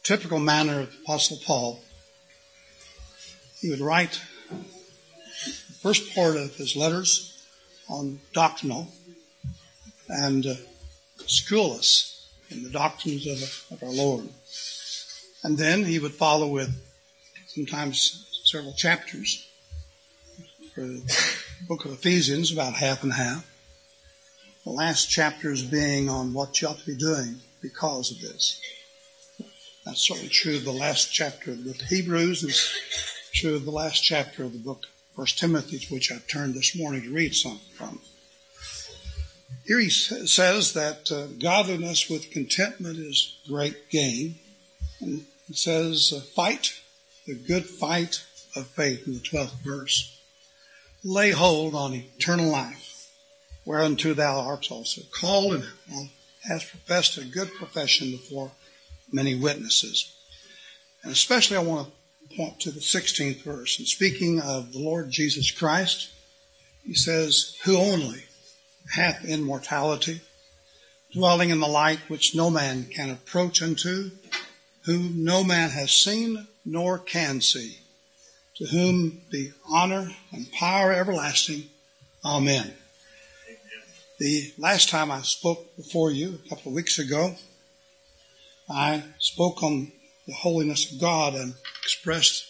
typical manner of Apostle Paul, he would write the first part of his letters on doctrinal and school us in the doctrines of our Lord. And then he would follow with sometimes several chapters. For the book of Ephesians, about half and half. The last chapters being on what you ought to be doing because of this. That's certainly true of the last chapter of the book of Hebrews. It's true of the last chapter of the book of 1 Timothy, which I turned this morning to read some from. Here he says that godliness with contentment is great gain. And he says, fight the good fight of faith in the 12th verse. Lay hold on eternal life, whereunto thou art also called and hast professed a good profession before many witnesses. And especially I want to point to the 16th verse. And speaking of the Lord Jesus Christ, he says, who only hath immortality, dwelling in the light which no man can approach unto, whom no man has seen nor can see, to whom be honor and power everlasting. Amen. The last time I spoke before you, a couple of weeks ago, I spoke on the holiness of God and expressed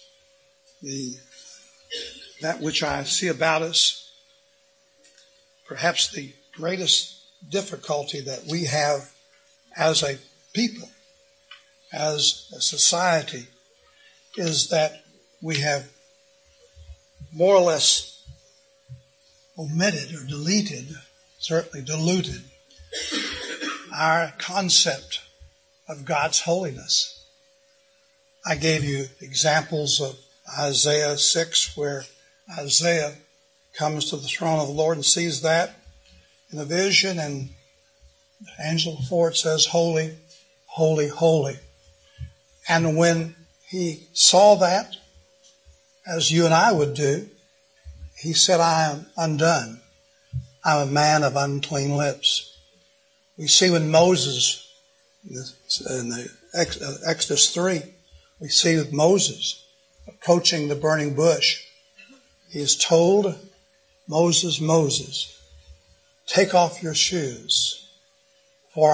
that which I see about us. Perhaps the greatest difficulty that we have as a people, as a society, is that we have more or less omitted or deleted, certainly diluted, our concept of God's holiness. I gave you examples of Isaiah 6, where Isaiah comes to the throne of the Lord and sees that in a vision, and the angel before it says, holy, holy, holy. And when he saw that, as you and I would do, he said, I am undone. I'm a man of unclean lips. We see when Moses, in the Exodus 3, we see with Moses approaching the burning bush. He is told, Moses, Moses, take off your shoes, for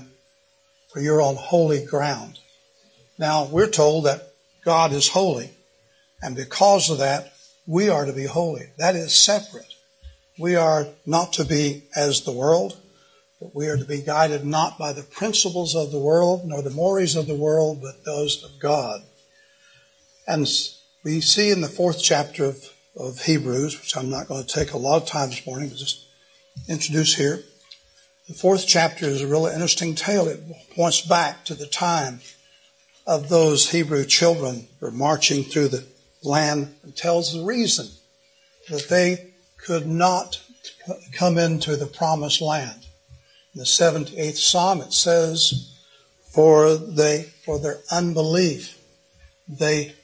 you're on holy ground. Now, we're told that God is holy, and because of that, we are to be holy. That is separate. We are not to be as the world, but we are to be guided not by the principles of the world, nor the mores of the world, but those of God. And we see in the 4th chapter of Hebrews, which I'm not going to take a lot of time this morning, but just introduce here. The 4th chapter is a really interesting tale. It points back to the time of those Hebrew children who are marching through the land, and tells the reason that they could not come into the promised land. In the 78th Psalm it says, for their unbelief, they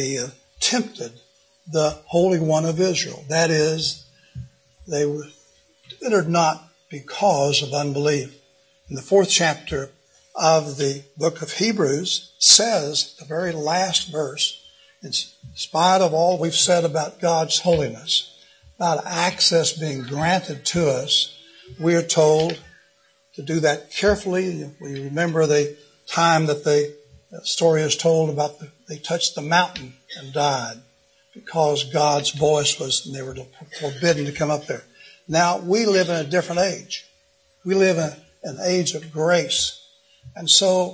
tempted the Holy One of Israel. That is, they were entered not because of unbelief. In the 4th chapter of the book of Hebrews says, the very last verse, in spite of all we've said about God's holiness, about access being granted to us, we are told to do that carefully. We remember the time that the story is told about they touched the mountain and died because God's voice was, and they were forbidden to come up there. Now, we live in a different age. We live in an age of grace. And so,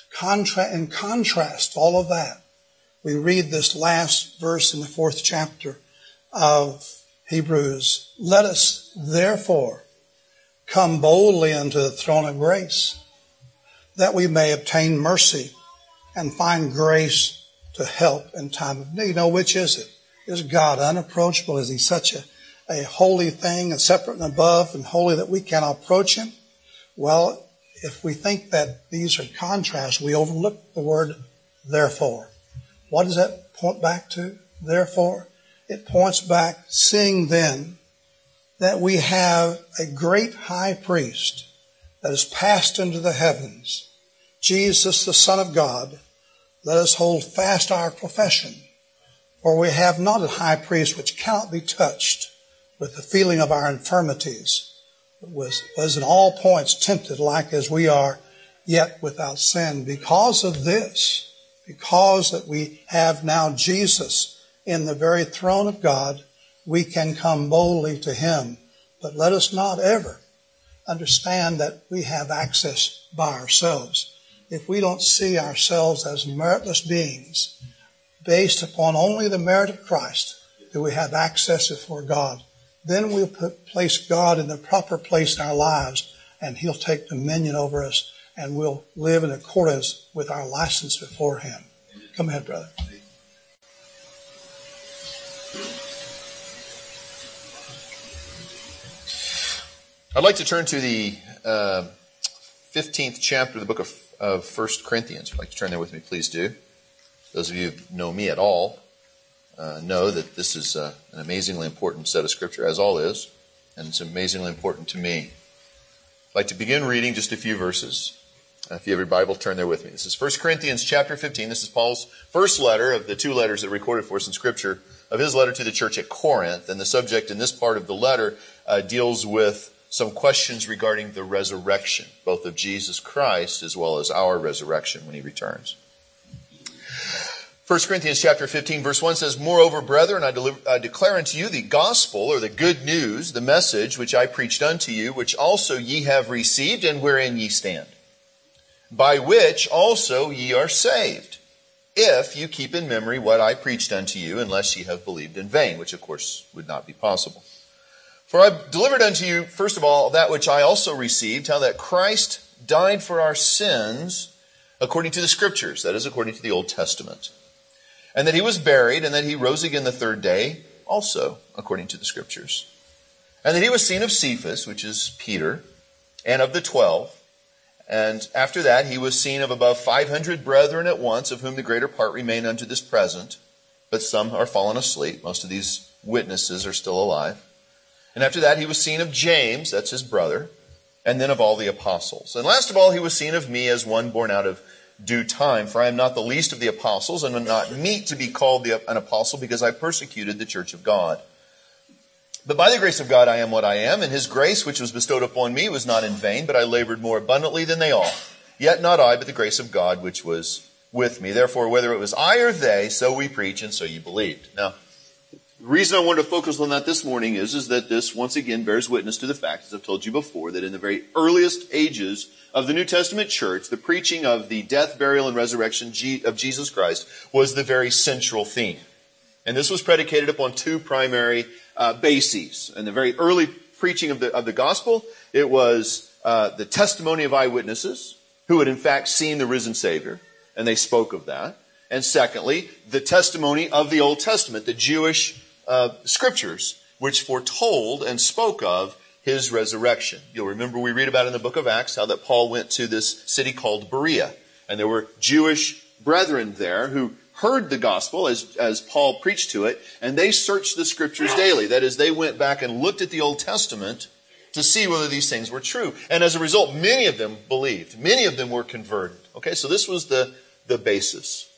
in contrast to all of that, we read this last verse in the 4th chapter of Hebrews. Let us therefore come boldly unto the throne of grace, that we may obtain mercy and find grace to help in time of need. Now, which is it? Is God unapproachable? Is he such a holy thing, and separate and above and holy that we cannot approach him? Well, if we think that these are contrasts, we overlook the word therefore. What does that point back to? Therefore, it points back, seeing then that we have a great high priest that has passed into the heavens, Jesus, the Son of God, let us hold fast our profession. For we have not a high priest which cannot be touched with the feeling of our infirmities, but was in all points tempted like as we are, yet without sin. Because of this, because that we have now Jesus in the very throne of God, we can come boldly to Him. But let us not ever understand that we have access by ourselves. If we don't see ourselves as meritless beings, based upon only the merit of Christ, do we have access before God, then we'll place God in the proper place in our lives, and He'll take dominion over us, and we'll live in accordance with our license before Him. Come ahead, brother. I'd like to turn to the 15th chapter of the book of 1 Corinthians. If you'd like to turn there with me, please do. Those of you who know me at all know that this is an amazingly important set of Scripture, as all is, and it's amazingly important to me. I'd like to begin reading just a few verses. If you have your Bible, turn there with me. This is 1 Corinthians chapter 15. This is Paul's first letter of the two letters that are recorded for us in Scripture of his letter to the church at Corinth. And the subject in this part of the letter deals with some questions regarding the resurrection, both of Jesus Christ as well as our resurrection when He returns. 1 Corinthians chapter 15 verse 1 says, "Moreover, brethren, I declare unto you the gospel," or the good news, the message which I preached unto you, which also ye have received, and wherein ye stand, by which also ye are saved, if you keep in memory what I preached unto you, unless ye have believed in vain," which of course would not be possible. "For I delivered unto you, first of all, that which I also received, how that Christ died for our sins according to the Scriptures," that is, according to the Old Testament, "and that He was buried, and that He rose again the third day, also according to the Scriptures, and that He was seen of Cephas," which is Peter, "and of the 12, and after that He was seen of above 500 brethren at once, of whom the greater part remain unto this present, but some are fallen asleep." Most of these witnesses are still alive. "And after that He was seen of James," that's his brother, "and then of all the apostles. And last of all He was seen of me, as one born out of due time. For I am not the least of the apostles, and am not meet to be called an apostle, because I persecuted the church of God. But by the grace of God I am what I am, and His grace which was bestowed upon me was not in vain, but I labored more abundantly than they all. Yet not I, but the grace of God which was with me. Therefore, whether it was I or they, so we preach, and so you believed." Now, the reason I wanted to focus on that this morning is that this once again bears witness to the fact, as I've told you before, that in the very earliest ages of the New Testament church, the preaching of the death, burial, and resurrection of Jesus Christ was the very central theme. And this was predicated upon two primary bases. In the very early preaching of the gospel, it was the testimony of eyewitnesses who had in fact seen the risen Savior, and they spoke of that. And secondly, the testimony of the Old Testament, the Jewish Scriptures, which foretold and spoke of His resurrection. You'll remember we read about in the book of Acts how that Paul went to this city called Berea. And there were Jewish brethren there who heard the gospel as Paul preached to it, and they searched the Scriptures daily. That is, they went back and looked at the Old Testament to see whether these things were true. And as a result, many of them believed. Many of them were converted. Okay, so this was the basis.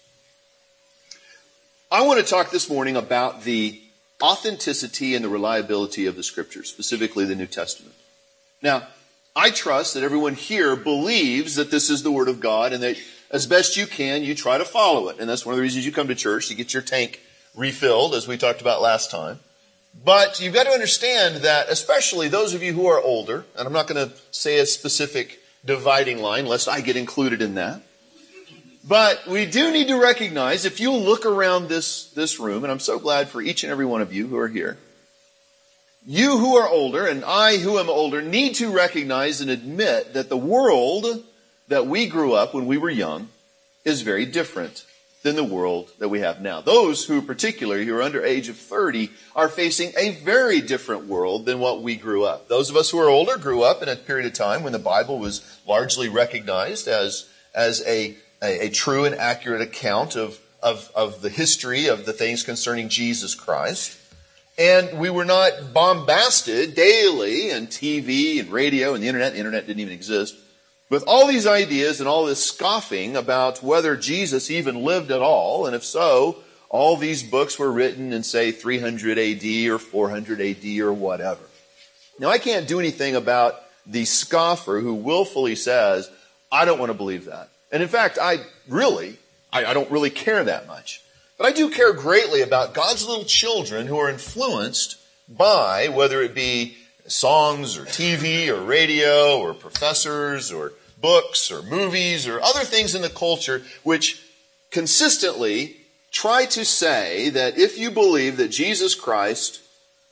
I want to talk this morning about the authenticity and the reliability of the Scriptures, specifically the New Testament. Now, I trust that everyone here believes that this is the Word of God, and that as best you can, you try to follow it. And that's one of the reasons you come to church, to get your tank refilled, as we talked about last time. But you've got to understand that, especially those of you who are older, and I'm not going to say a specific dividing line, lest I get included in that. But we do need to recognize, if you look around this room, and I'm so glad for each and every one of you who are here, you who are older and I who am older need to recognize and admit that the world that we grew up when we were young is very different than the world that we have now. Those who particularly who are under age of 30 are facing a very different world than what we grew up. Those of us who are older grew up in a period of time when the Bible was largely recognized as a true and accurate account of the history of the things concerning Jesus Christ. And we were not bombasted daily in TV and radio and the internet. The internet didn't even exist. with all these ideas and all this scoffing about whether Jesus even lived at all, and if so, all these books were written in, say, 300 AD or 400 AD or whatever. Now, I can't do anything about the scoffer who willfully says, I don't want to believe that. And in fact, I don't really care that much. But I do care greatly about God's little children who are influenced by, whether it be songs or TV or radio or professors or books or movies or other things in the culture which consistently try to say that if you believe that Jesus Christ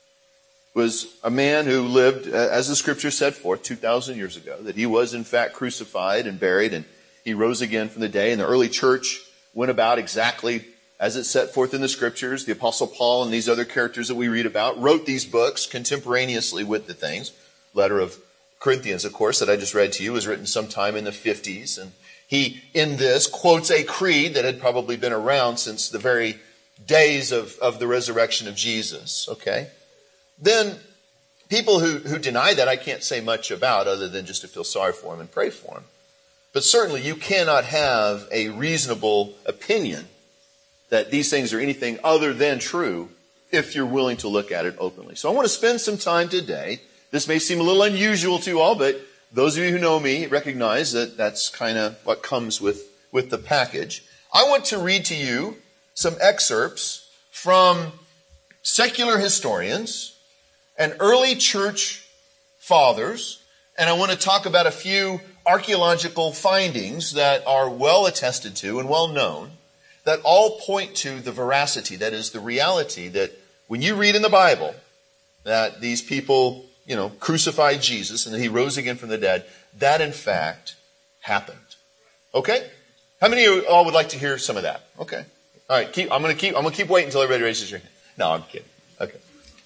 was a man who lived, as the scripture set forth, 2,000 years ago, that he was in fact crucified and buried and he rose again from the day, and the early church went about exactly as it's set forth in the scriptures. The Apostle Paul and these other characters that we read about wrote these books contemporaneously with the things. Letter of Corinthians, of course, that I just read to you was written sometime in the 50s, and he, in this, quotes a creed that had probably been around since the very days of the resurrection of Jesus, okay? Then people who deny that I can't say much about other than just to feel sorry for them and pray for them. But certainly you cannot have a reasonable opinion that these things are anything other than true if you're willing to look at it openly. So I want to spend some time today. This may seem a little unusual to you all, but those of you who know me recognize that that's kind of what comes with the package. I want to read to you some excerpts from secular historians and early church fathers, and I want to talk about a few archaeological findings that are well attested to and well known, that all point to the veracity, that is the reality that when you read in the Bible that these people, crucified Jesus and that he rose again from the dead, that in fact happened. Okay? How many of you all would like to hear some of that? Okay. All right. I'm going to keep waiting until everybody raises your hand. No, I'm kidding. Okay.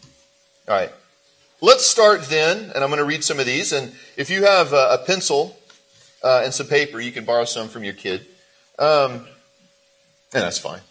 All right. Let's start then, and I'm going to read some of these. And if you have a pencil and some paper, you can borrow some from your kid. And that's fine.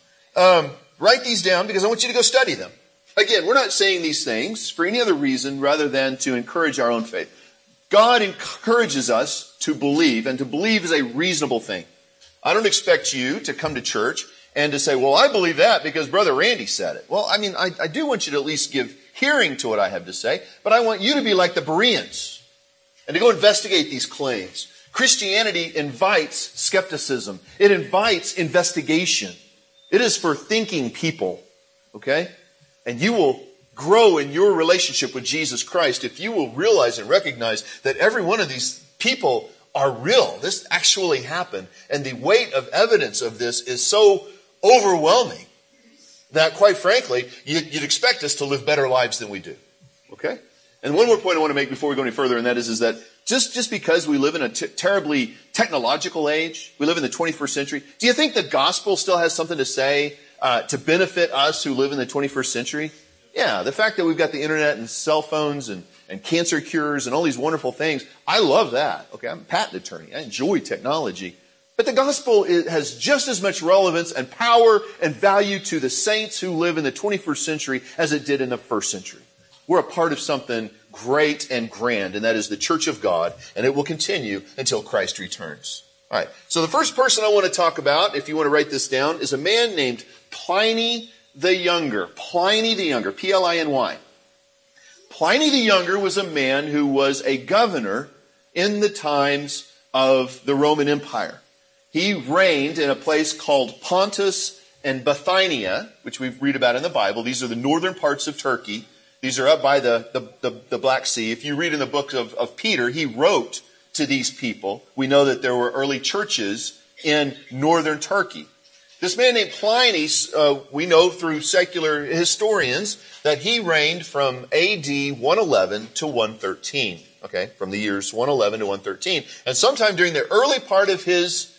Write these down because I want you to go study them. Again, we're not saying these things for any other reason rather than to encourage our own faith. God encourages us to believe, and to believe is a reasonable thing. I don't expect you to come to church and to say, well, I believe that because Brother Randy said it. Well, I do want you to at least give hearing to what I have to say, but I want you to be like the Bereans and to go investigate these claims. Christianity invites skepticism. It invites investigation. It is for thinking people, okay? And you will grow in your relationship with Jesus Christ if you will realize and recognize that every one of these people are real. This actually happened. And the weight of evidence of this is so overwhelming that, quite frankly, you'd expect us to live better lives than we do. Okay? And one more point I want to make before we go any further, and that is that just because we live in a terribly technological age, we live in the 21st century, do you think the gospel still has something to say to benefit us who live in the 21st century? Yeah, the fact that we've got the internet and cell phones and cancer cures and all these wonderful things, I love that. Okay, I'm a patent attorney. I enjoy technology. But the gospel has just as much relevance and power and value to the saints who live in the 21st century as it did in the first century. We're a part of something great and grand, and that is the church of God, and it will continue until Christ returns. All right, so the first person I want to talk about, if you want to write this down, is a man named Pliny the Younger. Pliny the Younger, P-L-I-N-Y. Pliny the Younger was a man who was a governor in the times of the Roman Empire. He reigned in a place called Pontus and Bithynia, which we read about in the Bible. These are the northern parts of Turkey. These are up by the Black Sea. If you read in the book of Peter, he wrote to these people. We know that there were early churches in northern Turkey. This man named Pliny, we know through secular historians that he reigned from AD 111 to 113. Okay, from the years 111 to 113. And sometime during the early part of his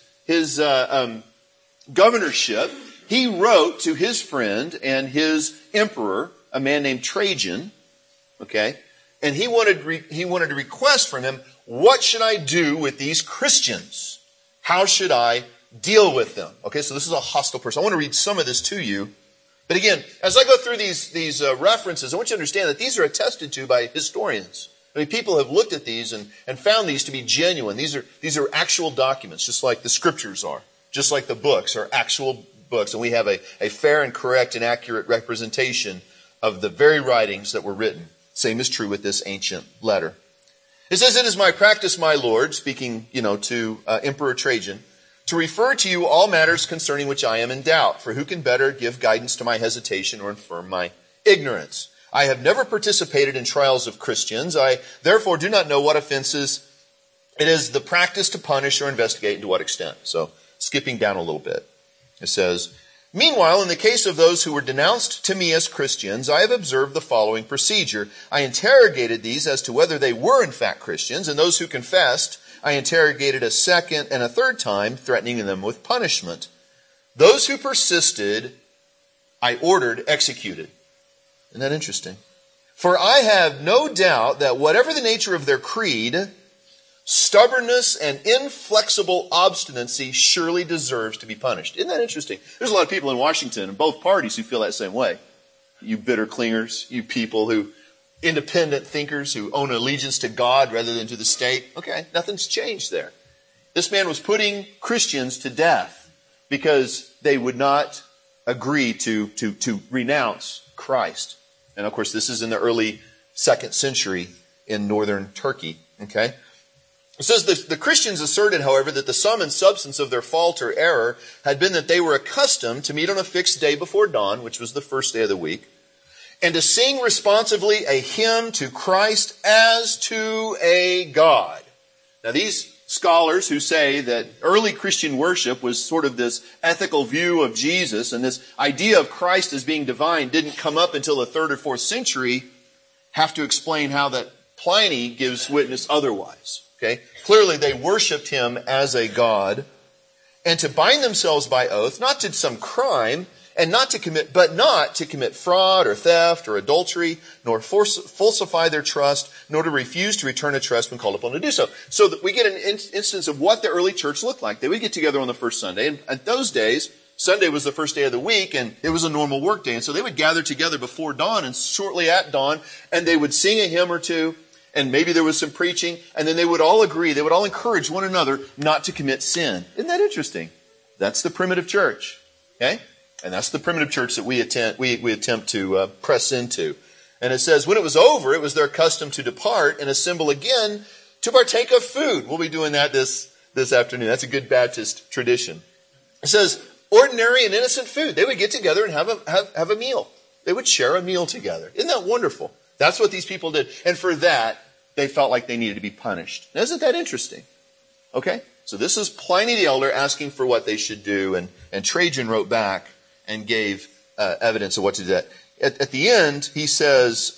governorship, he wrote to his friend and his emperor, a man named Trajan, okay, and he wanted to request from him, what should I do with these Christians? How should I deal with them? Okay, so this is a hostile person. I want to read some of this to you. But again, as I go through these references, I want you to understand that these are attested to by historians. I mean, people have looked at these and found these to be genuine. These are actual documents, just like the scriptures are, just like the books are actual books. And we have a fair and correct and accurate representation of the very writings that were written. Same is true with this ancient letter. It says, "It is my practice, my Lord," speaking, to Emperor Trajan, "to refer to you all matters concerning which I am in doubt. For who can better give guidance to my hesitation or infirm my ignorance? I have never participated in trials of Christians. I therefore do not know what offenses it is the practice to punish or investigate and to what extent." So skipping down a little bit. It says, "Meanwhile, in the case of those who were denounced to me as Christians, I have observed the following procedure. I interrogated these as to whether they were in fact Christians, and those who confessed, I interrogated a second and a third time, threatening them with punishment. Those who persisted, I ordered executed." Isn't that interesting? "For I have no doubt that whatever the nature of their creed, stubbornness and inflexible obstinacy surely deserves to be punished." Isn't that interesting? There's a lot of people in Washington and both parties who feel that same way. You bitter clingers, you people who, independent thinkers who own allegiance to God rather than to the state. Okay, nothing's changed there. This man was putting Christians to death because they would not agree to renounce Christ. And of course, this is in the early 2nd century in northern Turkey. Okay? It says the Christians asserted, however, that the sum and substance of their fault or error had been that they were accustomed to meet on a fixed day before dawn, which was the first day of the week, and to sing responsively a hymn to Christ as to a God. Now, these scholars who say that early Christian worship was sort of this ethical view of Jesus, and this idea of Christ as being divine didn't come up until the 3rd or 4th century, have to explain how that Pliny gives witness otherwise. Okay? Clearly, they worshipped him as a God, and to bind themselves by oath, not to some crime, and not to commit fraud or theft or adultery, nor falsify their trust, nor to refuse to return a trust when called upon to do so. So that we get an instance of what the early church looked like. They would get together on the first Sunday, and at those days, Sunday was the first day of the week, and it was a normal work day. And so they would gather together before dawn and shortly at dawn, and they would sing a hymn or two, and maybe there was some preaching, and then they would all agree, they would all encourage one another not to commit sin. Isn't that interesting? That's the primitive church. Okay? And that's the primitive church that we attempt to press into. And it says, when it was over, it was their custom to depart and assemble again to partake of food. We'll be doing that this afternoon. That's a good Baptist tradition. It says, ordinary and innocent food. They would get together and have a meal. They would share a meal together. Isn't that wonderful? That's what these people did. And for that, they felt like they needed to be punished. Now, isn't that interesting? Okay? So this is Pliny the Elder asking for what they should do. And Trajan wrote back and gave evidence of what to do. At the end, he says,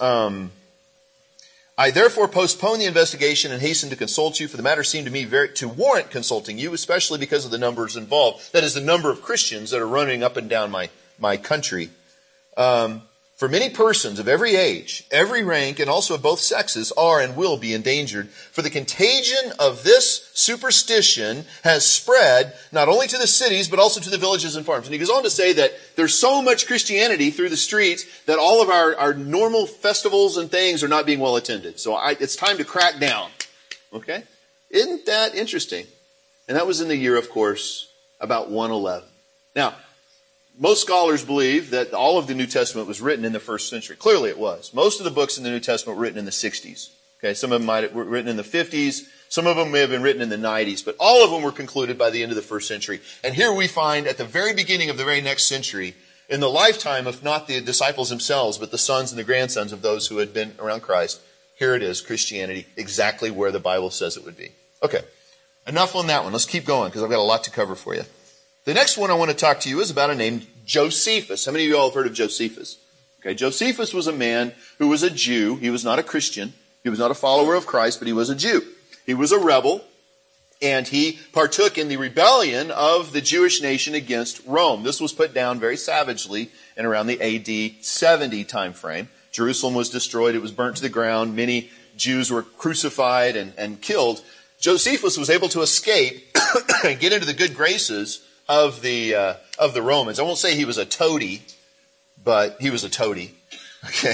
I therefore postpone the investigation and hasten to consult you, for the matter seemed to me to warrant consulting you, especially because of the numbers involved. That is, the number of Christians that are running up and down my country. For many persons of every age, every rank, and also of both sexes are and will be endangered. For the contagion of this superstition has spread not only to the cities, but also to the villages and farms. And he goes on to say that there's so much Christianity through the streets that all of our normal festivals and things are not being well attended. So it's time to crack down. Okay? Isn't that interesting? And that was in the year, of course, about 111. Now, most scholars believe that all of the New Testament was written in the 1st century. Clearly it was. Most of the books in the New Testament were written in the 60s. Okay, some of them might have were written in the 50s. Some of them may have been written in the 90s. But all of them were concluded by the end of the 1st century. And here we find at the very beginning of the very next century, in the lifetime of not the disciples themselves, but the sons and the grandsons of those who had been around Christ, here it is, Christianity, exactly where the Bible says it would be. Okay, enough on that one. Let's keep going because I've got a lot to cover for you. The next one I want to talk to you is about a named Josephus. How many of you all have heard of Josephus? Okay, Josephus was a man who was a Jew. He was not a Christian. He was not a follower of Christ, but he was a Jew. He was a rebel, and he partook in the rebellion of the Jewish nation against Rome. This was put down very savagely in around the AD 70 time frame. Jerusalem was destroyed. It was burnt to the ground. Many Jews were crucified and killed. Josephus was able to escape and get into the good graces of the Romans. I won't say he was a toady, but he was a toady. Okay.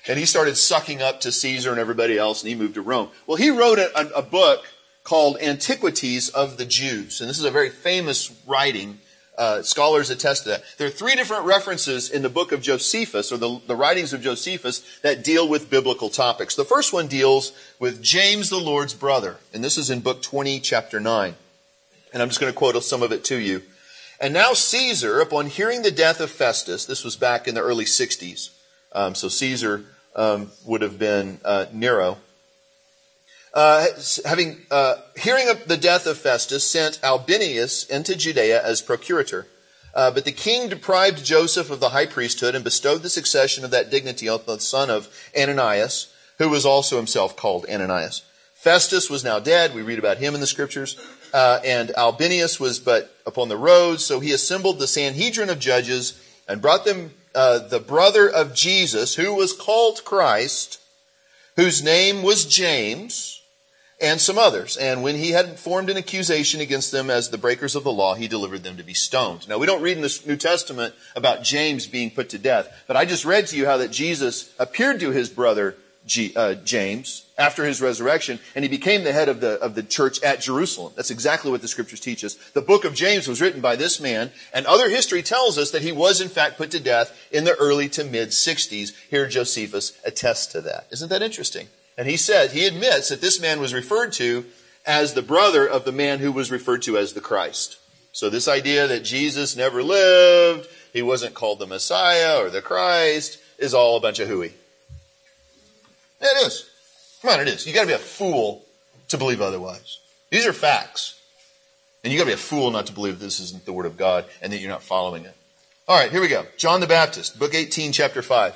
And he started sucking up to Caesar and everybody else, and he moved to Rome. Well, he wrote a book called Antiquities of the Jews. And this is a very famous writing. Scholars attest to that. There are 3 different references in the book of Josephus, or the writings of Josephus, that deal with biblical topics. The first one deals with James, the Lord's brother. And this is in book 20, chapter 9. And I'm just going to quote some of it to you. And now Caesar, upon hearing the death of Festus, this was back in the early 60s. So Caesar would have been Nero. Hearing of the death of Festus, sent Albinus into Judea as procurator. But the king deprived Joseph of the high priesthood and bestowed the succession of that dignity on the son of Ananias, who was also himself called Ananias. Festus was now dead. We read about him in the scriptures. And Albinus was but upon the road. So he assembled the Sanhedrin of judges and brought them the brother of Jesus, who was called Christ, whose name was James, and some others. And when he had formed an accusation against them as the breakers of the law, he delivered them to be stoned. Now, we don't read in the New Testament about James being put to death, but I just read to you how that Jesus appeared to his brother James after his resurrection, and he became the head of the church at Jerusalem. That's exactly what the scriptures teach us. The book of James was written by this man, and other history tells us that he was in fact put to death in the early to mid 60s. Here Josephus attests to that. Isn't that interesting? And he admits that this man was referred to as the brother of the man who was referred to as the Christ. So this idea that Jesus never lived, he wasn't called the Messiah or the Christ, is all a bunch of hooey. It is. Come on, it is. You got to be a fool to believe otherwise. These are facts. And you got to be a fool not to believe this isn't the word of God and that you're not following it. All right, here we go. John the Baptist, book 18, chapter 5.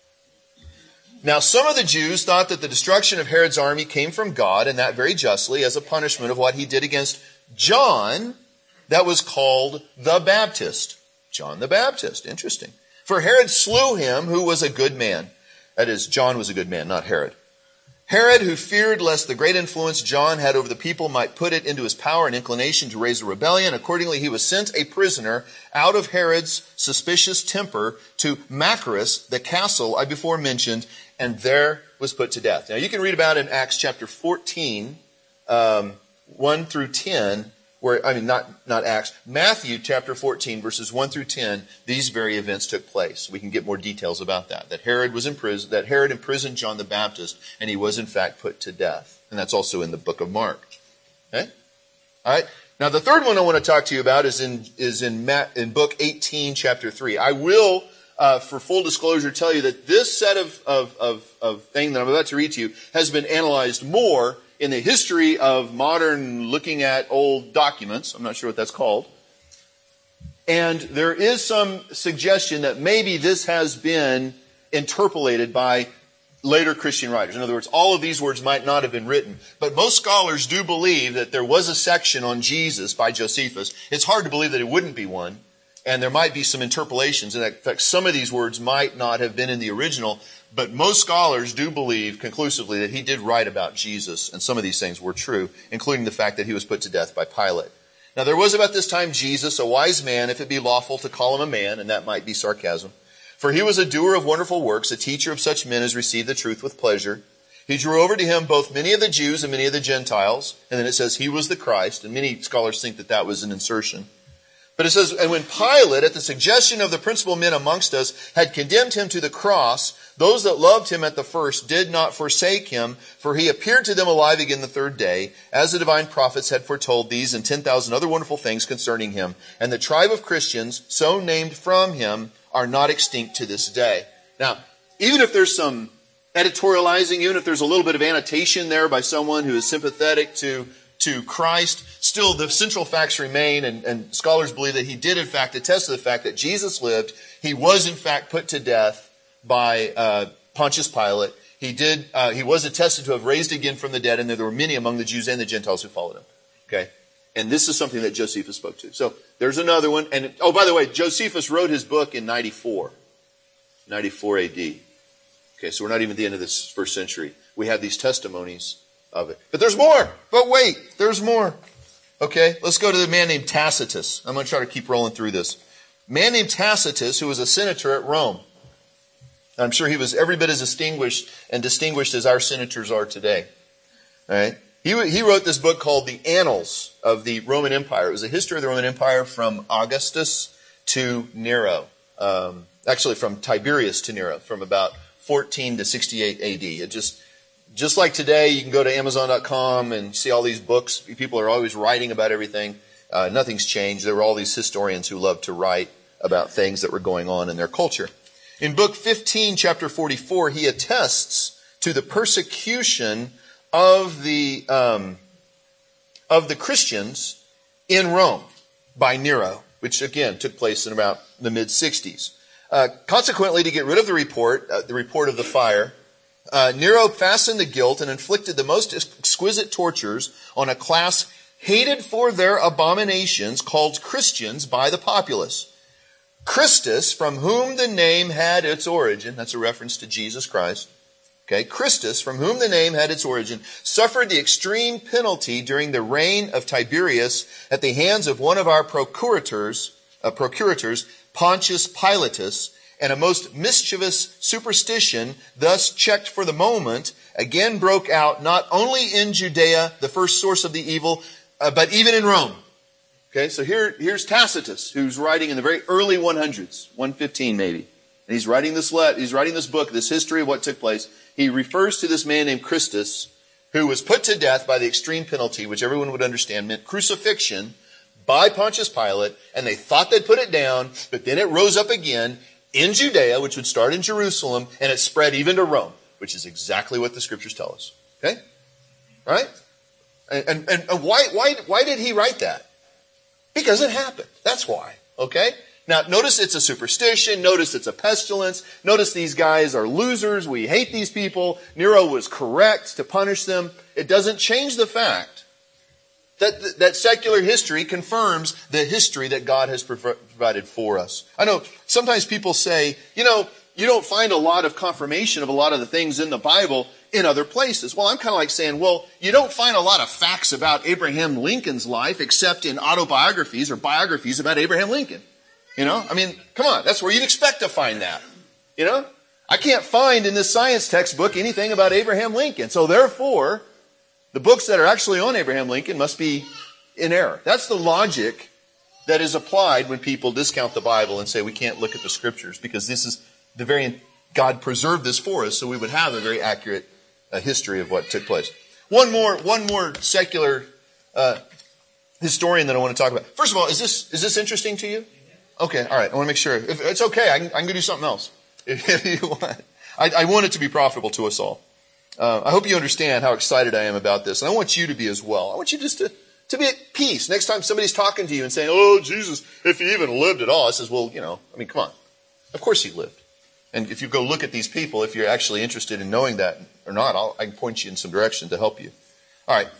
Now some of the Jews thought that the destruction of Herod's army came from God, and that very justly, as a punishment of what he did against John, that was called the Baptist. John the Baptist. Interesting. For Herod slew him who was a good man. That is, John was a good man, not Herod. Herod, who feared lest the great influence John had over the people might put it into his power and inclination to raise a rebellion, accordingly he was sent a prisoner out of Herod's suspicious temper to Machaerus, the castle I before mentioned, and there was put to death. Now you can read about in Acts chapter 14, 1 through 10, Matthew chapter 14, verses 1 through 10, these very events took place. We can get more details about that. That Herod imprisoned John the Baptist, and he was in fact put to death. And that's also in the book of Mark. Okay? All right. Now the third one I want to talk to you about is in book 18, chapter 3. I will, for full disclosure, tell you that this set of thing that I'm about to read to you has been analyzed more in the history of modern looking at old documents. I'm not sure what that's called. And there is some suggestion that maybe this has been interpolated by later Christian writers. In other words, all of these words might not have been written, but most scholars do believe that there was a section on Jesus by Josephus. It's hard to believe that it wouldn't be one, and there might be some interpolations. In fact, some of these words might not have been in the original, but most scholars do believe conclusively that he did write about Jesus, and some of these things were true, including the fact that he was put to death by Pilate. Now there was about this time Jesus, a wise man, if it be lawful to call him a man, and that might be sarcasm. For he was a doer of wonderful works, a teacher of such men as received the truth with pleasure. He drew over to him both many of the Jews and many of the Gentiles, and then it says he was the Christ, and many scholars think that that was an insertion. But it says, and when Pilate, at the suggestion of the principal men amongst us, had condemned him to the cross, those that loved him at the first did not forsake him, for he appeared to them alive again the third day, as the divine prophets had foretold these and 10,000 other wonderful things concerning him. And the tribe of Christians, so named from him, are not extinct to this day. Now, even if there's some editorializing, even if there's a little bit of annotation there by someone who is sympathetic to Christ, still the central facts remain, and scholars believe that he did in fact attest to the fact that Jesus lived. He was in fact put to death by Pontius Pilate. He was attested to have raised again from the dead, and there were many among the Jews and the Gentiles who followed him. Okay? And this is something that Josephus spoke to. So there's another one. And oh, by the way, Josephus wrote his book in 94 AD. Okay, so we're not even at the end of this first century. We have these testimonies of it. But there's more. But wait, there's more. Okay, let's go to the man named Tacitus. I'm going to try to keep rolling through this. A man named Tacitus, who was a senator at Rome. I'm sure he was every bit as distinguished as our senators are today. All right? He wrote this book called The Annals of the Roman Empire. It was a history of the Roman Empire from Augustus to Nero. Actually, from Tiberius to Nero, from about 14 to 68 AD. It just like today, you can go to Amazon.com and see all these books. People are always writing about everything. Nothing's changed. There were all these historians who loved to write about things that were going on in their culture. In book 15, chapter 44, he attests to the persecution of the Christians in Rome by Nero, which again took place in about the mid-60s. Consequently, to get rid of the report of the fire, Nero fastened the guilt and inflicted the most exquisite tortures on a class hated for their abominations called Christians by the populace. Christus, from whom the name had its origin, that's a reference to Jesus Christ. Okay, Christus, from whom the name had its origin, suffered the extreme penalty during the reign of Tiberius at the hands of one of our procurators, Pontius Pilatus, and a most mischievous superstition, thus checked for the moment, again broke out not only in Judea, the first source of the evil, but even in Rome. Okay, so here's Tacitus, who's writing in the very early 100s, 115 maybe. And he's writing this book, this history of what took place. He refers to this man named Christus, who was put to death by the extreme penalty, which everyone would understand meant crucifixion by Pontius Pilate, and they thought they'd put it down, but then it rose up again in Judea, which would start in Jerusalem, and it spread even to Rome, which is exactly what the scriptures tell us. Okay? Right? And why did he write that? Because it happened. That's why. Okay? Now, notice it's a superstition. Notice it's a pestilence. Notice these guys are losers. We hate these people. Nero was correct to punish them. It doesn't change the fact that secular history confirms the history that God has provided for us. I know sometimes people say, you don't find a lot of confirmation of a lot of the things in the Bible in other places. Well, I'm kind of like saying, well, you don't find a lot of facts about Abraham Lincoln's life except in autobiographies or biographies about Abraham Lincoln. I mean, come on, that's where you'd expect to find that. I can't find in this science textbook anything about Abraham Lincoln. So therefore, the books that are actually on Abraham Lincoln must be in error. That's the logic that is applied when people discount the Bible and say we can't look at the scriptures because this is God preserved this for us so we would have a very accurate history of what took place. One more secular historian that I want to talk about. First of all, is this interesting to you? Okay, all right. I want to make sure. If it's okay, I can go do something else if you want. I want it to be profitable to us all. I hope you understand how excited I am about this. And I want you to be as well. I want you just to be at peace. Next time somebody's talking to you and saying, oh, Jesus, if he even lived at all. I says, well, come on. Of course he lived. And if you go look at these people, if you're actually interested in knowing that or not, I can point you in some direction to help you. All right.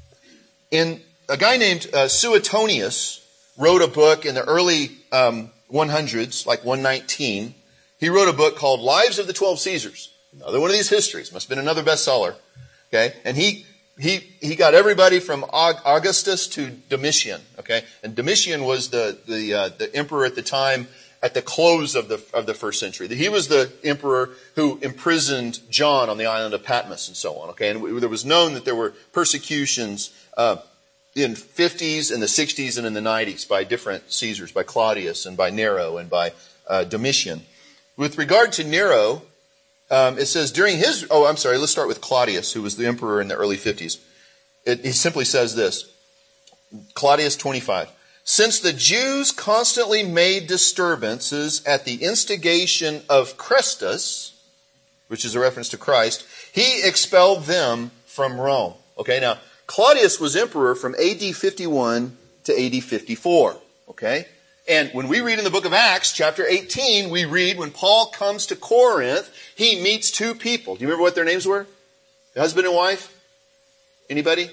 In a guy named Suetonius wrote a book in the early 100s, like 119. He wrote a book called Lives of the 12 Caesars. Another one of these histories. Must have been another bestseller. Okay? And he got everybody from Augustus to Domitian. Okay? And Domitian was the emperor at the time at the close of the first century. He was the emperor who imprisoned John on the island of Patmos and so on. Okay? And there was known that there were persecutions in 50s and the 60s and in the 90s by different Caesars, by Claudius and by Nero and by Domitian. With regard to Nero, it says let's start with Claudius, who was the emperor in the early 50s. He simply says this, Claudius 25. Since the Jews constantly made disturbances at the instigation of Christus, which is a reference to Christ, he expelled them from Rome. Okay, now, Claudius was emperor from AD 51 to AD 54. Okay? And when we read in the book of Acts, chapter 18, we read when Paul comes to Corinth, he meets two people. Do you remember what their names were? The husband and wife? Anybody?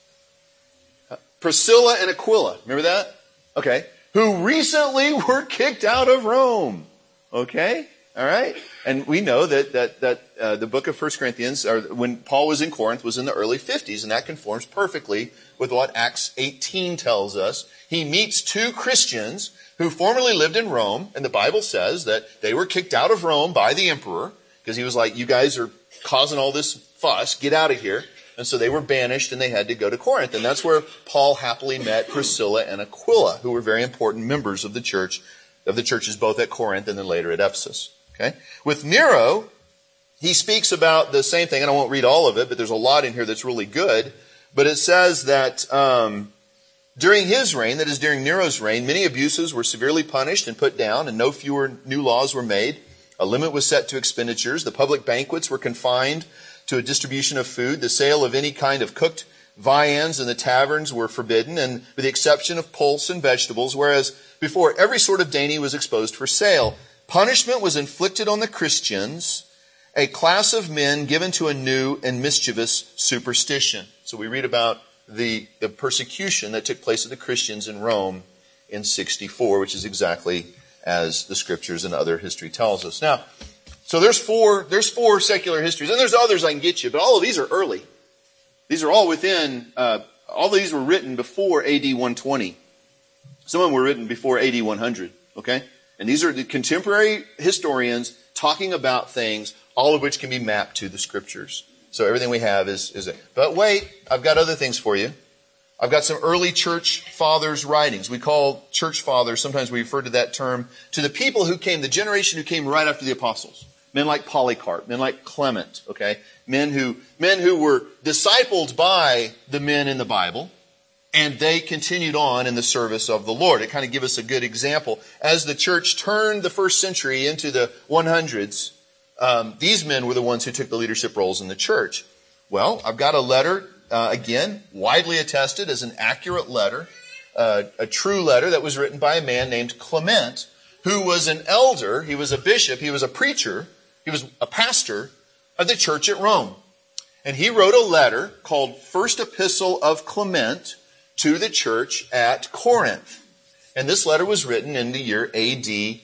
Priscilla and Aquila. Remember that? Okay. Who recently were kicked out of Rome. Okay? All right? And we know that the book of 1 Corinthians, or when Paul was in Corinth, was in the early 50s, and that conforms perfectly with what Acts 18 tells us. He meets two Christians who formerly lived in Rome, and the Bible says that they were kicked out of Rome by the emperor, because he was like, you guys are causing all this fuss, get out of here. And so they were banished and they had to go to Corinth. And that's where Paul happily met Priscilla and Aquila, who were very important members of the churches both at Corinth and then later at Ephesus. Okay? With Nero, he speaks about the same thing, and I won't read all of it, but there's a lot in here that's really good. But it says that during his reign, that is during Nero's reign, many abuses were severely punished and put down, and no fewer new laws were made. A limit was set to expenditures. The public banquets were confined to a distribution of food. The sale of any kind of cooked viands in the taverns were forbidden, and with the exception of pulse and vegetables, whereas before every sort of dainty was exposed for sale. Punishment was inflicted on the Christians, a class of men given to a new and mischievous superstition. So we read about the persecution that took place of the Christians in Rome in 64, which is exactly as the scriptures and other history tells us. Now, so there's four secular histories, and there's others I can get you, but all of these are early. These are all within, all of these were written before AD 120. Some of them were written before AD 100, okay? And these are the contemporary historians talking about things, all of which can be mapped to the scriptures. So everything we have is it. But wait, I've got other things for you. I've got some early church fathers' writings. We call church fathers, sometimes we refer to that term, to the people who came, the generation who came right after the apostles. Men like Polycarp, men like Clement, okay? Men who were discipled by the men in the Bible, and they continued on in the service of the Lord. It kind of gives us a good example. As the church turned the first century into the 100s, these men were the ones who took the leadership roles in the church. Well, I've got a letter, again, widely attested as an accurate letter, a true letter that was written by a man named Clement, who was an elder, he was a bishop, he was a preacher, he was a pastor of the church at Rome. And he wrote a letter called First Epistle of Clement to the church at Corinth. And this letter was written in the year AD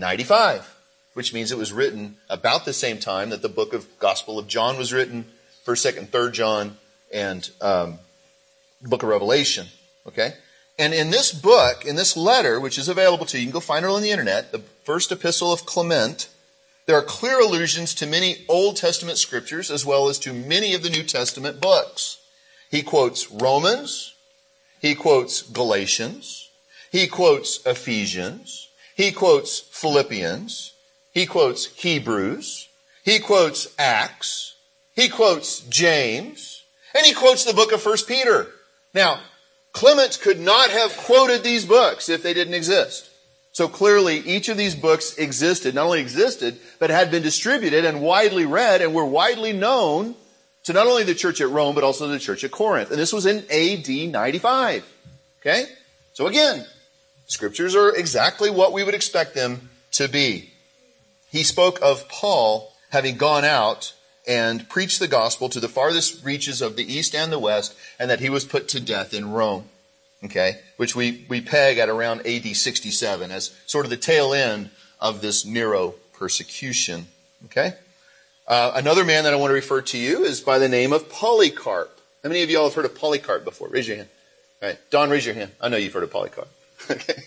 95, which means it was written about the same time that the book of Gospel of John was written, 1st, 2nd, 3rd John, and the book of Revelation. Okay? And in this book, in this letter, which is available to you, you can go find it on the internet, the First Epistle of Clement, there are clear allusions to many Old Testament scriptures as well as to many of the New Testament books. He quotes Romans, he quotes Galatians, he quotes Ephesians, he quotes Philippians, he quotes Hebrews, he quotes Acts, he quotes James, and he quotes the book of 1 Peter. Now, Clement could not have quoted these books if they didn't exist. So clearly, each of these books existed, not only existed, but had been distributed and widely read and were widely known to not only the church at Rome, but also the church at Corinth. And this was in AD 95. Okay? So again, scriptures are exactly what we would expect them to be. He spoke of Paul having gone out and preached the gospel to the farthest reaches of the east and the west, and that he was put to death in Rome. Okay? Which we peg at around AD 67 as sort of the tail end of this Nero persecution. Okay? Another man that I want to refer to you is by the name of Polycarp. How many of you all have heard of Polycarp before? Raise your hand. All right. Don, raise your hand. I know you've heard of Polycarp. Okay.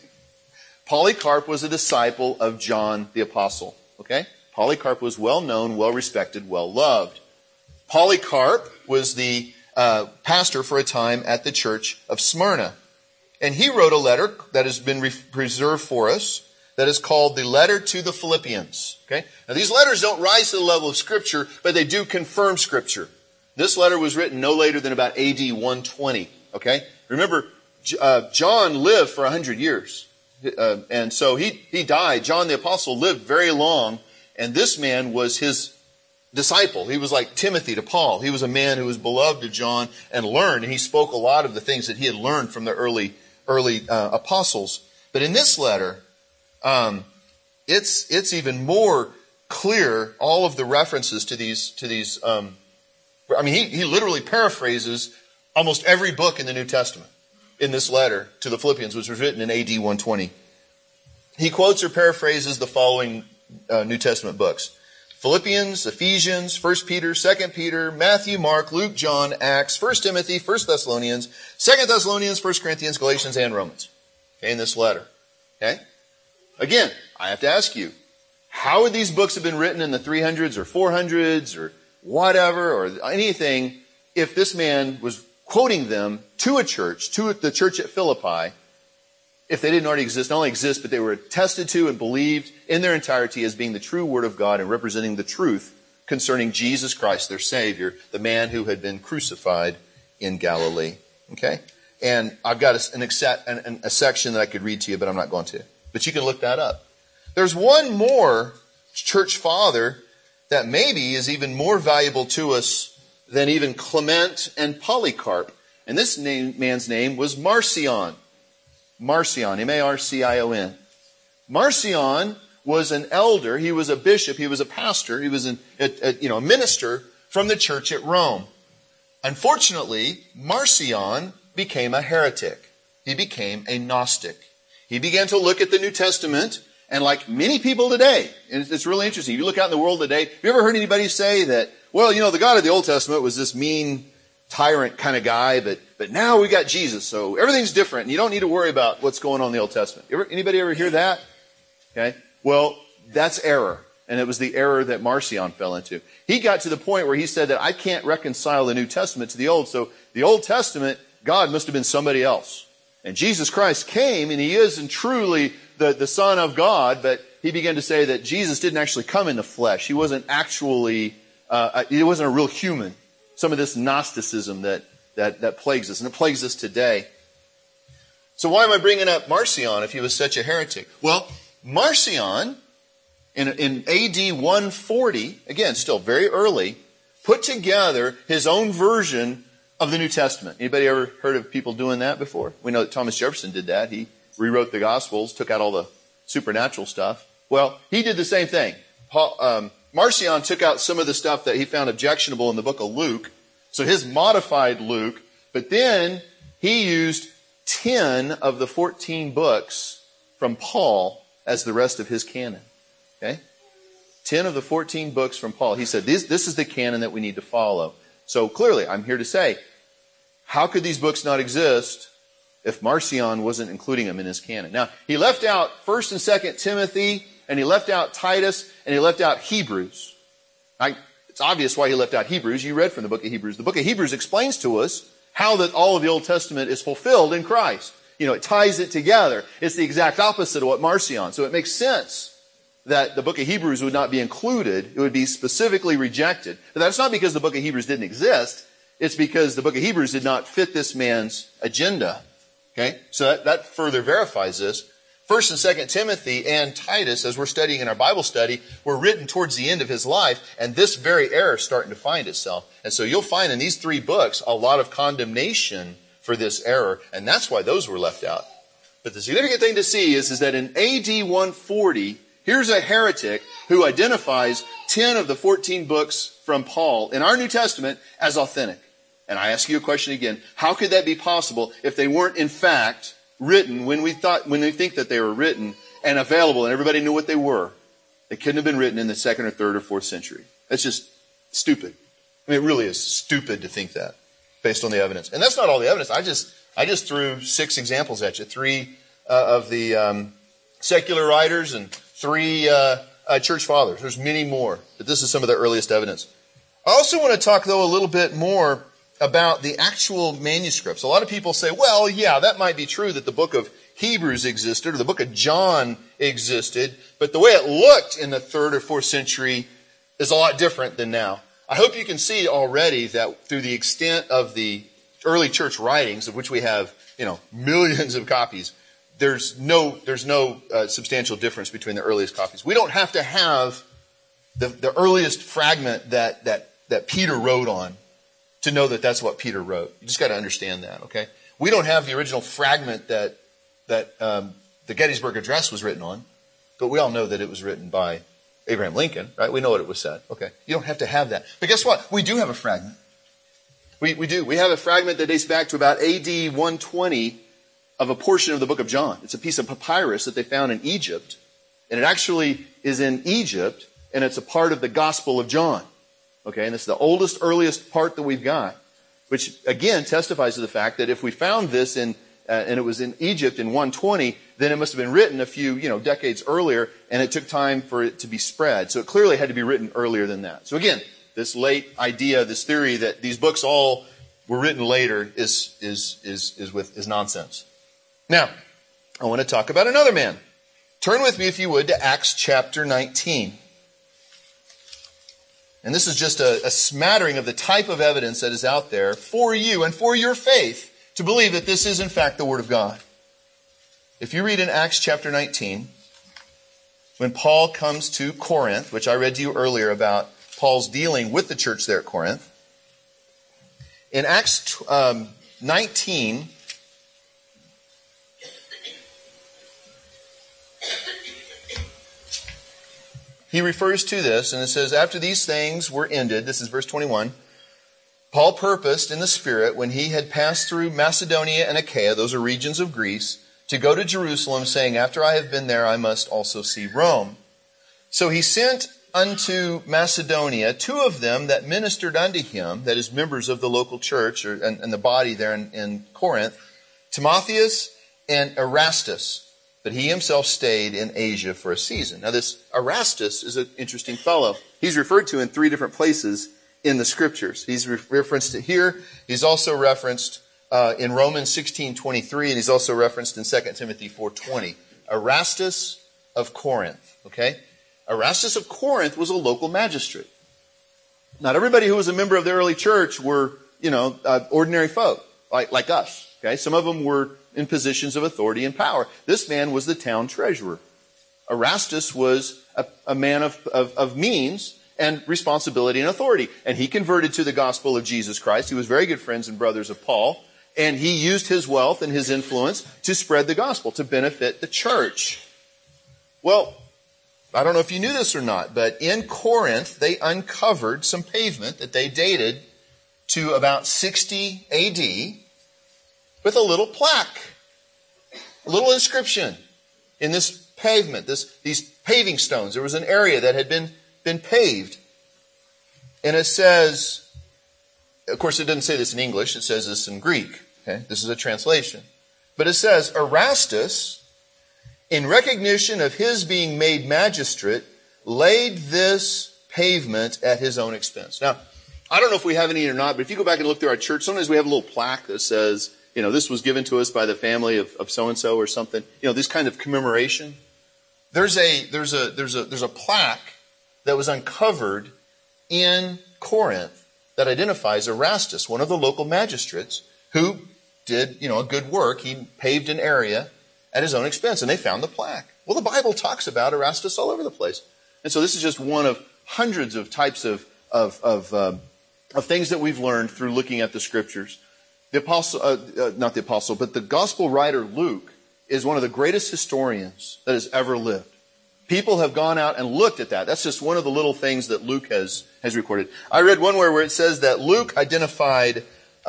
Polycarp was a disciple of John the Apostle. Okay? Polycarp was well known, well respected, well loved. Polycarp was the pastor for a time at the church of Smyrna. And he wrote a letter that has been preserved for us that is called the Letter to the Philippians. Okay? Now these letters don't rise to the level of Scripture, but they do confirm Scripture. This letter was written no later than about AD 120. Okay? Remember, John lived for 100 years. And so he died. John the Apostle lived very long. And this man was his disciple. He was like Timothy to Paul. He was a man who was beloved of John and learned. And he spoke a lot of the things that he had learned from the early apostles. But in this letter, it's even more clear, all of the references to these. He literally paraphrases almost every book in the New Testament in this letter to the Philippians, which was written in AD 120. He quotes or paraphrases the following New Testament books. Philippians, Ephesians, 1 Peter, 2 Peter, Matthew, Mark, Luke, John, Acts, 1 Timothy, 1 Thessalonians, 2 Thessalonians, 1 Corinthians, Galatians, and Romans. Okay, in this letter. Okay? Again, I have to ask you, how would these books have been written in the 300s or 400s or whatever or anything if this man was quoting them to a church, to the church at Philippi, if they didn't already exist, not only exist, but they were attested to and believed in their entirety as being the true Word of God and representing the truth concerning Jesus Christ, their Savior, the man who had been crucified in Galilee. Okay? And I've got a section that I could read to you, but I'm not going to. But you can look that up. There's one more church father that maybe is even more valuable to us than even Clement and Polycarp. And this man's name was Marcion. Marcion, M-A-R-C-I-O-N. Marcion was an elder. He was a bishop. He was a pastor. He was a minister from the church at Rome. Unfortunately, Marcion became a heretic. He became a Gnostic. He began to look at the New Testament, and like many people today, and it's really interesting. You look out in the world today, have you ever heard anybody say that, well, the God of the Old Testament was this mean tyrant kind of guy, but now we got Jesus, so everything's different, and you don't need to worry about what's going on in the Old Testament. Anybody ever hear that? Okay. Well, that's error. And it was the error that Marcion fell into. He got to the point where he said that I can't reconcile the New Testament to the Old, so the Old Testament, God must have been somebody else. And Jesus Christ came, and he is and truly the Son of God, but he began to say that Jesus didn't actually come in the flesh. He wasn't actually, he wasn't a real human. Some of this Gnosticism that plagues us, and it plagues us today. So why am I bringing up Marcion if he was such a heretic? Well, Marcion, in AD 140, again, still very early, put together his own version of the New Testament. Anybody ever heard of people doing that before? We know that Thomas Jefferson did that. He rewrote the Gospels, took out all the supernatural stuff. Well, he did the same thing. Marcion took out some of the stuff that he found objectionable in the book of Luke, so his modified Luke, but then he used 10 of the 14 books from Paul as the rest of his canon. Okay? 10 of the 14 books from Paul. He said, this is the canon that we need to follow. So clearly, I'm here to say, how could these books not exist if Marcion wasn't including them in his canon? Now, he left out 1st and 2nd Timothy, and he left out Titus, and he left out Hebrews. It's obvious why he left out Hebrews. You read from the book of Hebrews. The book of Hebrews explains to us how that all of the Old Testament is fulfilled in Christ. It ties it together. It's the exact opposite of what Marcion. So it makes sense that the book of Hebrews would not be included. It would be specifically rejected. But that's not because the book of Hebrews didn't exist. It's because the book of Hebrews did not fit this man's agenda. Okay? So that further verifies this. 1st and 2nd Timothy and Titus, as we're studying in our Bible study, were written towards the end of his life, and this very error is starting to find itself. And so you'll find in these 3 books a lot of condemnation for this error, and that's why those were left out. But the significant thing to see is that in AD 140, here's a heretic who identifies 10 of the 14 books from Paul in our New Testament as authentic. And I ask you a question again. How could that be possible if they weren't in fact written when we think that they were written and available and everybody knew what they were? They couldn't have been written in the 2nd or 3rd or 4th century. That's just stupid. I mean, it really is stupid to think that based on the evidence. And that's not all the evidence. I just threw 6 examples at you. 3 of the secular writers and 3 church fathers. There's many more, but this is some of the earliest evidence. I also want to talk, though, a little bit more about the actual manuscripts. A lot of people say, well, yeah, that might be true that the book of Hebrews existed or the book of John existed, but the way it looked in the 3rd or 4th century is a lot different than now. I hope you can see already that through the extent of the early church writings, of which we have, millions of copies, there's no substantial difference between the earliest copies. We don't have to have the earliest fragment that Peter wrote on to know that that's what Peter wrote. You just got to understand that, okay? We don't have the original fragment that the Gettysburg Address was written on, but we all know that it was written by Abraham Lincoln, right? We know what it was said. Okay. You don't have to have that. But guess what? We do have a fragment. We do. We have a fragment that dates back to about AD 120 of a portion of the book of John. It's a piece of papyrus that they found in Egypt And it actually is in Egypt, and it's a part of the Gospel of John. Okay, and it's the oldest, earliest part that we've got, which again testifies to the fact that if we found this and it was in Egypt in 120, then it must have been written a few, decades earlier, and it took time for it to be spread. So it clearly had to be written earlier than that. So again, this late idea, this theory that these books all were written later is nonsense. Now, I want to talk about another man. Turn with me, if you would, to Acts chapter 19. And this is just a smattering of the type of evidence that is out there for you and for your faith to believe that this is in fact the Word of God. If you read in Acts chapter 19, when Paul comes to Corinth, which I read to you earlier about Paul's dealing with the church there at Corinth, in Acts 19, he refers to this, and it says, after these things were ended, this is verse 21, Paul purposed in the Spirit, when he had passed through Macedonia and Achaia, those are regions of Greece, to go to Jerusalem, saying, after I have been there, I must also see Rome. So he sent unto Macedonia 2 of them that ministered unto him, that is, members of the local church and the body there in Corinth, Timotheus and Erastus. But he himself stayed in Asia for a season. Now this Erastus is an interesting fellow. He's referred to in 3 different places in the Scriptures. He's referenced here. He's also referenced in Romans 16:23, and he's also referenced in 2 Timothy 4:20. Erastus of Corinth. Okay? Erastus of Corinth was a local magistrate. Not everybody who was a member of the early church were, ordinary folk like us. Okay? Some of them were in positions of authority and power. This man was the town treasurer. Erastus was a man of means and responsibility and authority. And he converted to the gospel of Jesus Christ. He was very good friends and brothers of Paul. And he used his wealth and his influence to spread the gospel, to benefit the church. Well, I don't know if you knew this or not, but in Corinth, they uncovered some pavement that they dated to about 60 AD with a little plaque, a little inscription in this pavement, these paving stones. There was an area that had been paved. And it says, of course it doesn't say this in English, it says this in Greek. Okay? This is a translation. But it says, Erastus, in recognition of his being made magistrate, laid this pavement at his own expense. Now, I don't know if we have any or not, but if you go back and look through our church, sometimes we have a little plaque that says, this was given to us by the family of so-and-so or something. This kind of commemoration. There's a plaque that was uncovered in Corinth that identifies Erastus, one of the local magistrates, who did, a good work. He paved an area at his own expense, and they found the plaque. Well, the Bible talks about Erastus all over the place. And so this is just one of hundreds of types of things that we've learned through looking at the Scriptures. The gospel writer Luke is one of the greatest historians that has ever lived. People have gone out and looked at that. That's just one of the little things that Luke has recorded. I read one where it says that Luke identified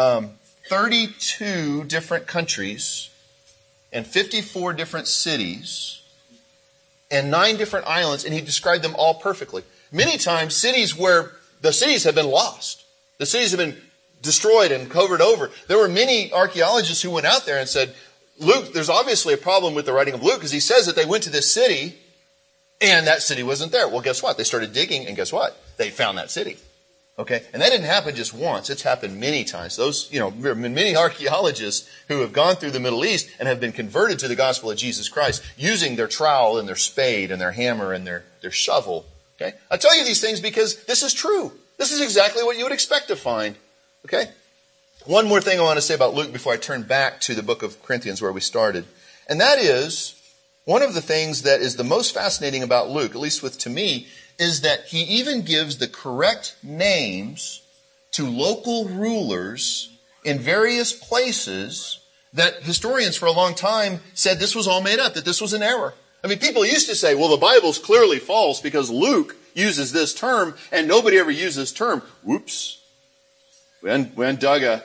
32 different countries and 54 different cities and 9 different islands, and he described them all perfectly. Many times cities where the cities have been lost. The cities have been destroyed and covered over. There were many archaeologists who went out there and said, Luke, there's obviously a problem with the writing of Luke, because he says that they went to this city and that city wasn't there. Well, guess what? They started digging, and guess what? They found that city. Okay? And that didn't happen just once. It's happened many times. Those, there have been many archaeologists who have gone through the Middle East and have been converted to the gospel of Jesus Christ using their trowel and their spade and their hammer and their shovel. Okay? I tell you these things because this is true. This is exactly what you would expect to find. Okay? One more thing I want to say about Luke before I turn back to the book of Corinthians where we started. And that is, one of the things that is the most fascinating about Luke, at least to me, is that he even gives the correct names to local rulers in various places that historians for a long time said this was all made up, that this was an error. I mean, people used to say, well, the Bible's clearly false because Luke uses this term and nobody ever used this term. Whoops. We undug a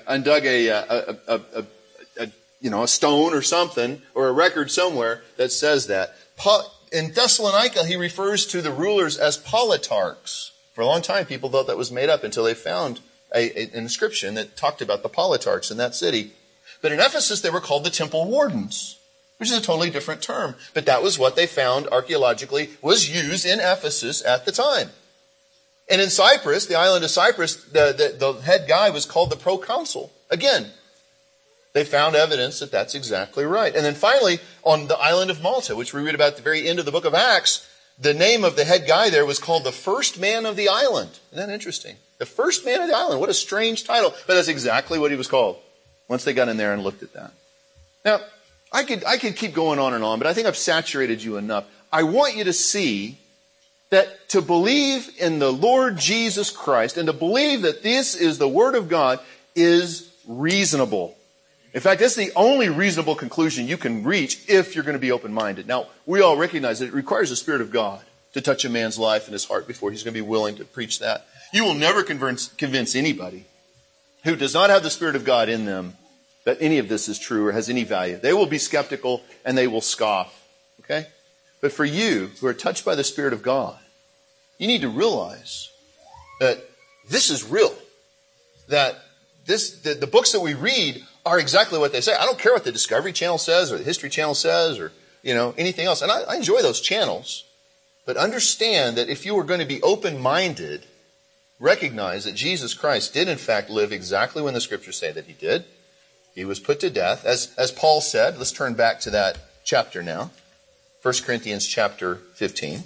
stone or something or a record somewhere that says that. in Thessalonica, he refers to the rulers as politarchs. For a long time, people thought that was made up until they found an inscription that talked about the politarchs in that city. But in Ephesus, they were called the temple wardens, which is a totally different term. But that was what they found archaeologically was used in Ephesus at the time. And in Cyprus, the island of Cyprus, the head guy was called the proconsul. Again, they found evidence that that's exactly right. And then finally, on the island of Malta, which we read about at the very end of the book of Acts, the name of the head guy there was called the first man of the island. Isn't that interesting? The first man of the island. What a strange title. But that's exactly what he was called once they got in there and looked at that. Now, I could keep going on and on, but I think I've saturated you enough. I want you to see that to believe in the Lord Jesus Christ and to believe that this is the Word of God is reasonable. In fact, that's the only reasonable conclusion you can reach if you're going to be open-minded. Now, we all recognize that it requires the Spirit of God to touch a man's life and his heart before he's going to be willing to preach that. You will never convince anybody who does not have the Spirit of God in them that any of this is true or has any value. They will be skeptical and they will scoff. Okay? But for you who are touched by the Spirit of God, you need to realize that this is real. That the books that we read are exactly what they say. I don't care what the Discovery Channel says or the History Channel says or, anything else. And I enjoy those channels. But understand that if you are going to be open-minded, recognize that Jesus Christ did in fact live exactly when the Scriptures say that he did. He was put to death. As Paul said, let's turn back to that chapter now. 1 Corinthians chapter 15.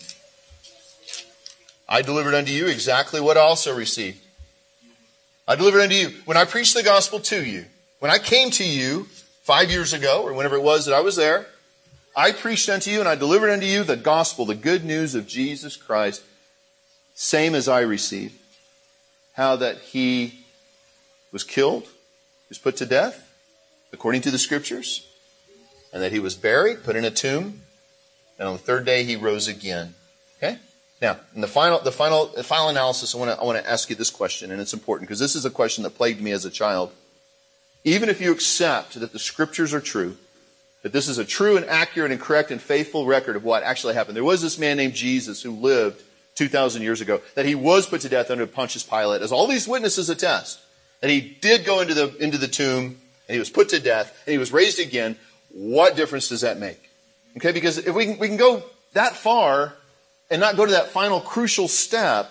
I delivered unto you exactly what I also received. I delivered unto you when I preached the gospel to you. When I came to you 5 years ago, or whenever it was that I was there, I preached unto you and I delivered unto you the gospel, the good news of Jesus Christ, same as I received. How that he was killed, was put to death, according to the Scriptures, and that he was buried, put in a tomb, and on the third day he rose again. Okay? Now, in the final analysis, I want to ask you this question, and it's important because this is a question that plagued me as a child. Even if you accept that the Scriptures are true, that this is a true and accurate and correct and faithful record of what actually happened. There was this man named Jesus who lived 2,000 years ago, that he was put to death under Pontius Pilate, as all these witnesses attest, that he did go into the tomb, and he was put to death, and he was raised again. What difference does that make? Okay, because if we can go that far and not go to that final crucial step,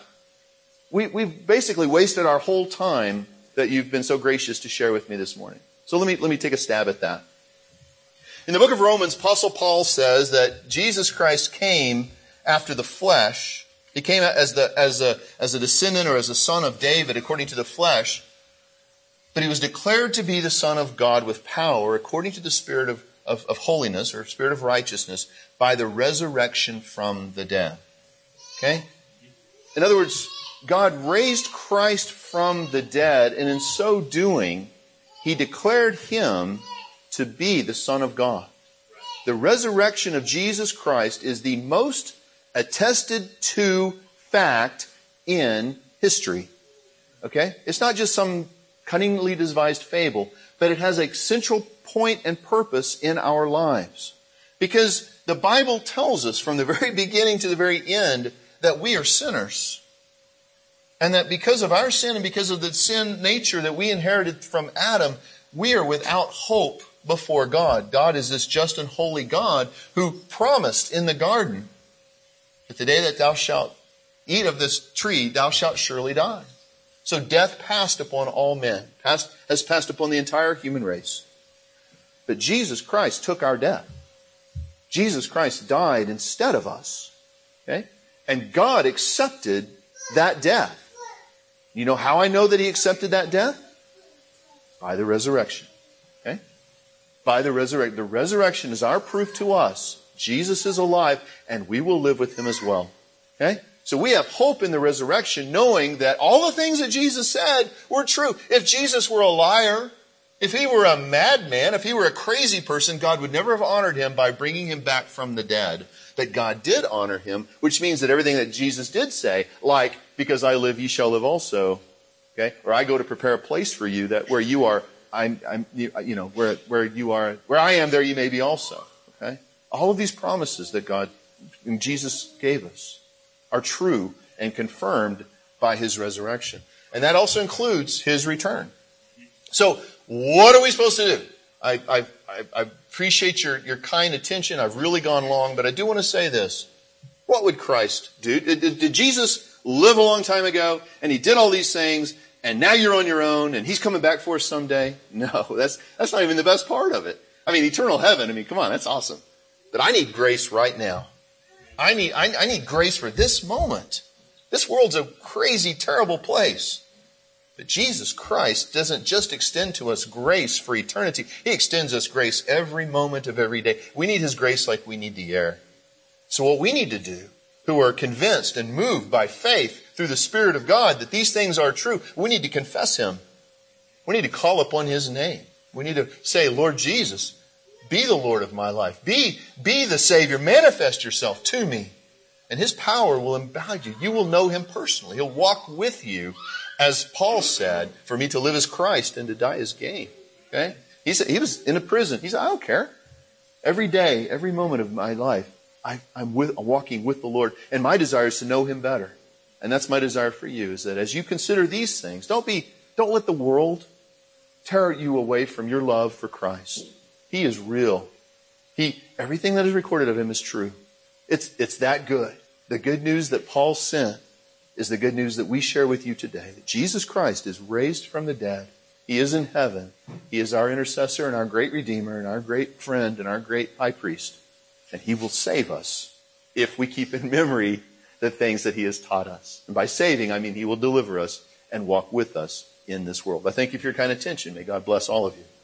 we've basically wasted our whole time that you've been so gracious to share with me this morning. So let me take a stab at that. In the book of Romans, Apostle Paul says that Jesus Christ came after the flesh. He came as a descendant or as a son of David according to the flesh, but he was declared to be the Son of God with power according to the Spirit of holiness or Spirit of righteousness by the resurrection from the dead. Okay? In other words, God raised Christ from the dead, and in so doing, he declared him to be the Son of God. The resurrection of Jesus Christ is the most attested to fact in history. Okay? It's not just some cunningly devised fable, but it has a central point and purpose in our lives. Because the Bible tells us from the very beginning to the very end that we are sinners. And that because of our sin and because of the sin nature that we inherited from Adam, we are without hope before God. God is this just and holy God who promised in the garden that the day that thou shalt eat of this tree, thou shalt surely die. So death passed upon all men, has passed upon the entire human race. But Jesus Christ took our death. Jesus Christ died instead of us. Okay? And God accepted that death. You know how I know that he accepted that death? By the resurrection. Okay? By the resurrection. The resurrection is our proof to us. Jesus is alive and we will live with him as well. Okay? So we have hope in the resurrection, knowing that all the things that Jesus said were true. If Jesus were a liar, if he were a madman, if he were a crazy person, God would never have honored him by bringing him back from the dead. But God did honor him, which means that everything that Jesus did say, like, because I live, ye shall live also. Okay? Or I go to prepare a place for you that where you are, where you are, where I am, there you may be also. Okay? All of these promises that God Jesus gave us are true and confirmed by his resurrection. And that also includes his return. So what are we supposed to do? I appreciate your kind attention. I've really gone long, but I do want to say this. What would Christ do? Did Jesus live a long time ago and he did all these things and now you're on your own and he's coming back for us someday? No, that's not even the best part of it. I mean, eternal heaven, I mean, come on, that's awesome. But I need grace right now. I need grace for this moment. This world's a crazy, terrible place. But Jesus Christ doesn't just extend to us grace for eternity. He extends us grace every moment of every day. We need his grace like we need the air. So what we need to do, who are convinced and moved by faith through the Spirit of God that these things are true, we need to confess him. We need to call upon his name. We need to say, Lord Jesus, be the Lord of my life. Be the Savior. Manifest yourself to me. And his power will empower you. You will know him personally. He'll walk with you. As Paul said, for me to live as Christ and to die as gain. Okay? He was in a prison. He said, I don't care. Every day, every moment of my life, I'm walking with the Lord. And my desire is to know him better. And that's my desire for you, is that as you consider these things, don't let the world tear you away from your love for Christ. He is real. Everything that is recorded of him is true. It's that good. The good news that Paul sent is the good news that we share with you today. That Jesus Christ is raised from the dead. He is in heaven. He is our intercessor and our great Redeemer and our great friend and our great high priest. And he will save us if we keep in memory the things that he has taught us. And by saving, I mean he will deliver us and walk with us in this world. I thank you for your kind attention. May God bless all of you.